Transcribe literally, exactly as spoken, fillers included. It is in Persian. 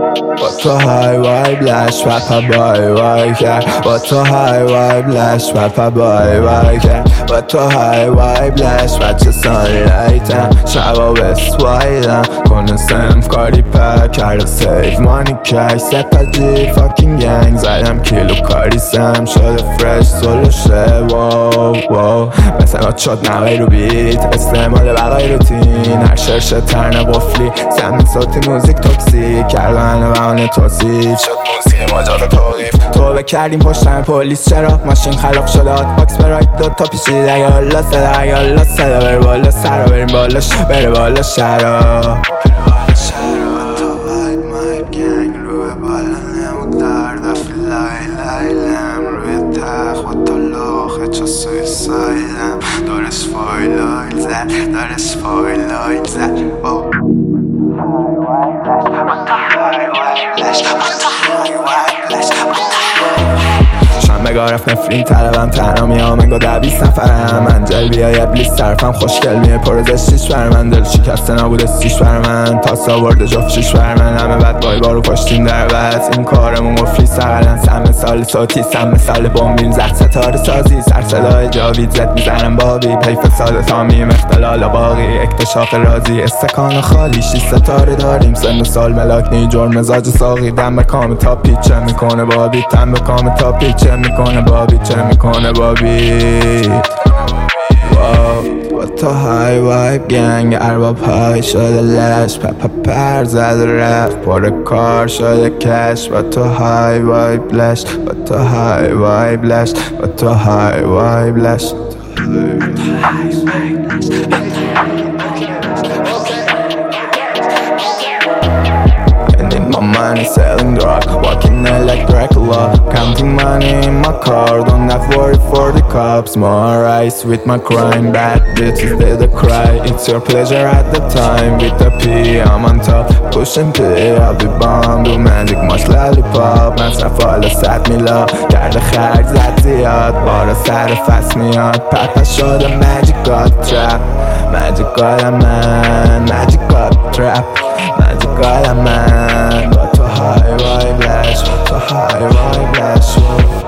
با تو های وایب لش پپا بای وای کرد با تو های وایب لش پپا بای وای کرد با تو های وایب لش بچه سانلایتم شبا بسوایدم کنه سنف کاری پک کرده سیف مانی کش سپدی فاکینگ گنگ زدم کیلو کاریسم شده فرش سلوشه واو واو مثلا شد نوی رو بیت استعمال بقای روتین هر شرشه ترن قفلی سمین صوتی موزیک توکسی کردن بهانه توصیف شد موسیقی ماجرا توقیف توبه کردیم پشتم پلیس چرا ماشین خلاق شده هات باکس برایت دوتا پیچیده یالا صدا یالا صدا بر بالا سرا بریم بالاش بره بالا شرا Dores foi loiza, dores foi loiza. Oh. High white flash, high white flash, high white flash. شنبه رفت نفرین طلبم تنها میام انگا ده بیست نفرم منجل بیای ابلیس صرفم خوشگل میه پرزش شیش بر من دل شکسته نبوده سیش بر من تا ساورده جفت شیش بر من همه بد بای بارو پشتیم در بس این کارمون مفلی سقلن سم سال صوتی سم سال بومبیم زد ستاره سازی سر صدای جاوید زد میزنم بابی پیف ساده تامیم اختلال باقی اکتشاف رازی استکان خالی شیش ستاره داریم سن و سال ملاک نی جرم مزاج ساقی دم به کام تا پیچه میکنه بابی تم به کام تا پیچه میکنه بابی چه میکنه بابی واو با تو های وایب گنگ ارباب های شده لش پپا پر زد رفت پر کار شده کش با تو های وایب لش با تو های وایب لش با تو های وایب لش My money selling drug, walking like Dracula. Counting money in my car, don't have worry for the cops. More ice with my crime, bad bitches they the cry. It's your pleasure at the time, with the P I'm on top. Pushing play, I'll be bomb. Do magic much lollipop. مصرف حالا صد میلاد کرده خرج زد زیاد بارا سر فصل میاد پپا شده magic god trap magic god من magic god trap magic god من با تو های وای بلش با تو های وای بلش